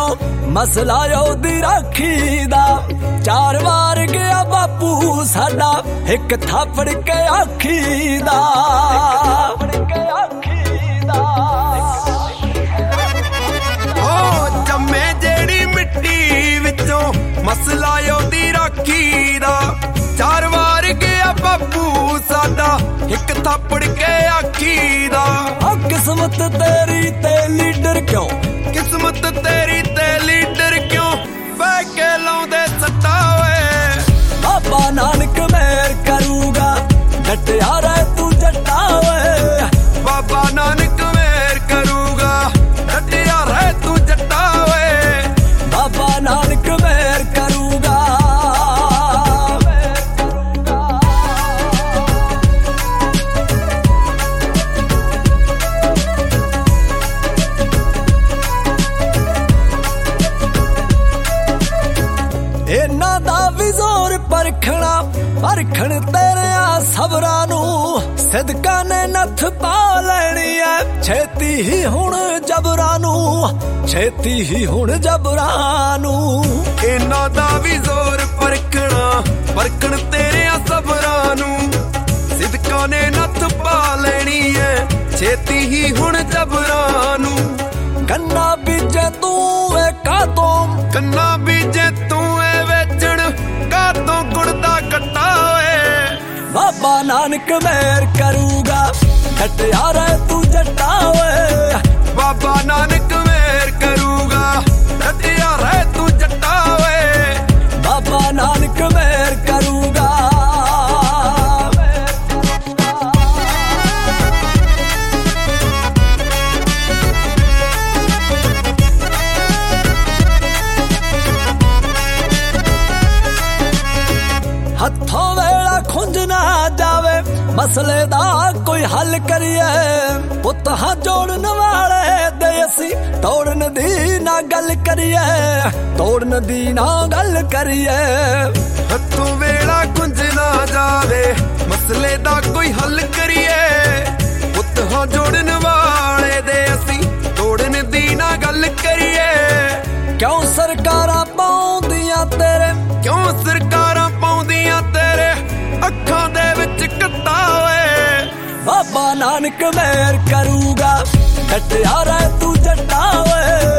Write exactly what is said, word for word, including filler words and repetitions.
ਮਸਲਾ ਉਹਦੀ ਰਾਖੀ ਦਾ। ਚਾਰ ਵਾਰ ਗਿਆ ਬਾਪੂ ਸਾਡਾ ਇੱਕ ਥਾਪੜ ਕੇ ਆਖੀ ਦਾ। ਉਹ ਜੰਮੇ ਜਿਹੜੀ ਮਿੱਟੀ ਵਿੱਚੋਂ ਮਸਲਾ ਉਹਦੀ ਰਾਖੀ ਦਾ। ਚਾਰ ਵਾਰ ਗਿਆ ਬਾਪੂ ਸਾਡਾ ਇੱਕ ਥਾਪੜ ਕੇ ਆਖੀ ਦਾ। ਕਿਸਮਤ ਤੇਰੀ ਤੇ ਲੀਡਰ ਕਿਉਂ, ਕਿਸਮਤ ਤੇਰੀ ਤੇ ਲੀਡਰ ਕਿਉਂ ਬਹਿ ਕੇ ਲਾਉਂਦੇ ਸੱਟਾ ਓਏ। ਬਾਬਾ ਨਾਨਕ ਮਿਹਰ ਕਰੂਗਾ ਡਟਿਆ ਰਹਿ ਤੂੰ ਜੱਟਾ ਓਏ। ਬਾਬਾ ਨਾਨਕ ਮਿਹਰ ਕਰੂਗਾ ਡਟਿਆ ਰਹਿ ਤੂੰ ਜੱਟਾ ਓਏ। ਬਾਬਾ ਨਾਨਕ ਮਿਹਰ ਕਰੂਗਾ। ਇਹਨਾਂ ਦਾ ਵੀ ਜ਼ੋਰ ਪਰਖਣਾ ਪਰਖਣ ਤੇਰਿਆਂ ਸਬਰਾਂ ਨੂੰ। ਸਿਦਕਾਂ ਨੇ ਨੱਥ ਪਾ ਲੈਣੀ ਐ ਛੇਤੀ ਹੀ ਹੁਣ ਜਬਰਾਂ ਨੂੰ, ਛੇਤੀ ਹੀ ਹੁਣ ਜਬਰਾਂ ਨੂੰ। ਇਹਨਾਂ ਦਾ ਵੀ ਜ਼ੋਰ ਪਰਖਣਾ ਪਰਖਣ ਤੇਰਿਆਂ ਸਬਰਾਂ ਨੂੰ। ਸਿਦਕਾਂ ਨੇ ਨੱਥ ਪਾ ਲੈਣੀ ਐ ਛੇਤੀ ਹੀ ਹੁਣ ਜਬਰਾਂ ਨੂੰ। ਕੰਨਾ ਬੀਜੇ ਤੂੰ ਵੇ ਕਾਤੋਂ, ਕੰਨਾ ਬੀਜੇ ਤੂੰ ਏ ਵੇਚਣ ਕਾਤੋਂ ਗੁੜਦਾ ਕੱਟਾ ਓਏ। ਬਾਬਾ ਨਾਨਕ ਮਿਹਰ ਕਰੂਗਾ ਡਟਿਆ ਰਹਿ ਤੂੰ ਜੱਟਾ ਓਏ। ਬਾਬਾ ਨਾਨਕ ਮਿਹਰ ਕਰੂਗਾ ਡਟਿਆ ਰਹਿ ਤੂੰ ਜੱਟਾ ਓਏ। ਬਾਬਾ ਨਾਨਕ ਮਿਹਰ ਕਰੂਗਾ। ਹੱਥੋਂ ਵੇਲਾ ਖੁੰਝ ਨਾ ਜਾਵੇ ਮਸਲੇ ਦਾ ਕੋਈ ਹੱਲ ਕਰੀਏ। ਪੁੱਤ ਹਾਂ ਜੋੜਨ ਵਾਲੇ ਦੇ ਅਸੀਂ ਤੋੜਨ ਦੀ ਨਾ ਗੱਲ ਕਰੀਏ, ਤੋੜਨ ਦੀ ਨਾ ਗੱਲ ਕਰੀਏ। ਹੱਥੋਂ ਵੇਲਾ ਖੁੰਝ ਨਾ ਜਾਵੇ ਮਸਲੇ ਦਾ ਕੋਈ ਹੱਲ ਕਰੀਏ। ਪੁੱਤ ਹਾਂ ਜੋੜਨ ਵਾਲੇ ਦੇ ਅਸੀਂ ਤੋੜਨ ਦੀ ਨਾ ਗੱਲ ਕਰੀਏ। ਕਿਉਂ ਸਰਕਾਰਾਂ ਪਾਉਂਦੀਆਂ ਤੇਰੇ, ਕਿਉਂ ਸਰਕਾਰਾਂ ਪਾਉਂਦੀਆਂ ਤੇਰੇ ਅੱਖਾਂ ਦੇ ਵਿੱਚ ਕੱਟਾ ਓਏ। ਬਾਬਾ ਨਾਨਕ ਮਿਹਰ ਕਰੂਗਾ ਡਟਿਆ ਰਹਿ ਤੂੰ ਜੱਟਾ ਓਏ।